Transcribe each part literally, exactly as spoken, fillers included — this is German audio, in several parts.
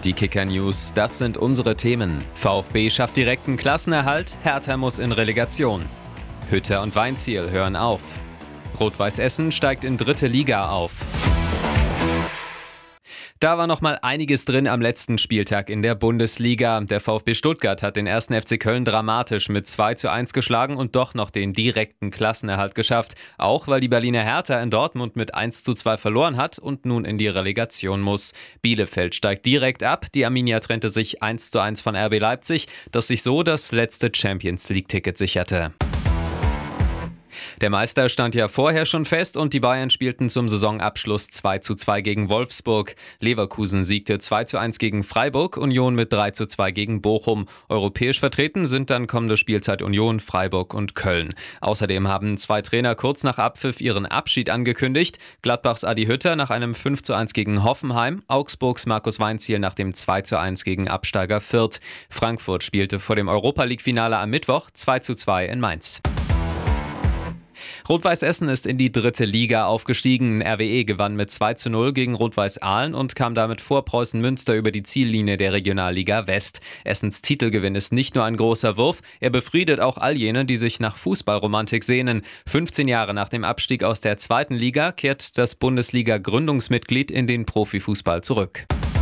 die Kicker-News. Das sind unsere Themen. VfB schafft direkten Klassenerhalt, Hertha muss in Relegation. Hütter und Weinzierl hören auf. Rot-Weiß Essen steigt in dritte Liga auf. Da war noch mal einiges drin am letzten Spieltag in der Bundesliga. Der VfB Stuttgart hat den ersten F C Köln dramatisch mit zwei zu eins geschlagen und doch noch den direkten Klassenerhalt geschafft. Auch weil die Berliner Hertha in Dortmund mit eins zu zwei verloren hat und nun in die Relegation muss. Bielefeld steigt direkt ab. Die Arminia trennte sich eins zu eins von R B Leipzig, das sich so das letzte Champions-League-Ticket sicherte. Der Meister stand ja vorher schon fest und die Bayern spielten zum Saisonabschluss zwei zu zwei gegen Wolfsburg. Leverkusen siegte zwei zu eins gegen Freiburg, Union mit drei zu zwei gegen Bochum. Europäisch vertreten sind dann kommende Spielzeit Union, Freiburg und Köln. Außerdem haben zwei Trainer kurz nach Abpfiff ihren Abschied angekündigt. Gladbachs Adi Hütter nach einem fünf zu eins gegen Hoffenheim, Augsburgs Markus Weinzierl nach dem zwei zu eins gegen Absteiger Fürth. Frankfurt spielte vor dem Europa-League-Finale am Mittwoch zwei zu zwei in Mainz. Rot-Weiß Essen ist in die dritte Liga aufgestiegen. R W E gewann mit zwei zu null gegen Rot-Weiß Aalen und kam damit vor Preußen Münster über die Ziellinie der Regionalliga West. Essens Titelgewinn ist nicht nur ein großer Wurf, er befriedet auch all jene, die sich nach Fußballromantik sehnen. fünfzehn Jahre nach dem Abstieg aus der zweiten Liga kehrt das Bundesliga-Gründungsmitglied in den Profifußball zurück.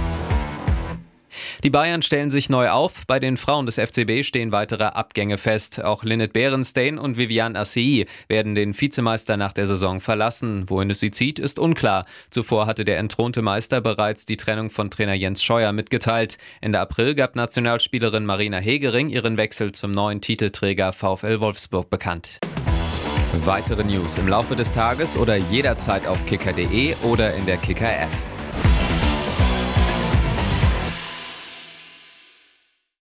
Die Bayern stellen sich neu auf. Bei den Frauen des F C B stehen weitere Abgänge fest. Auch Linnet Berenstain und Viviane Assey werden den Vizemeister nach der Saison verlassen. Wohin es sie zieht, ist unklar. Zuvor hatte der entthronte Meister bereits die Trennung von Trainer Jens Scheuer mitgeteilt. Ende April gab Nationalspielerin Marina Hegering ihren Wechsel zum neuen Titelträger VfL Wolfsburg bekannt. Weitere News im Laufe des Tages oder jederzeit auf kicker punkt de oder in der Kicker-App.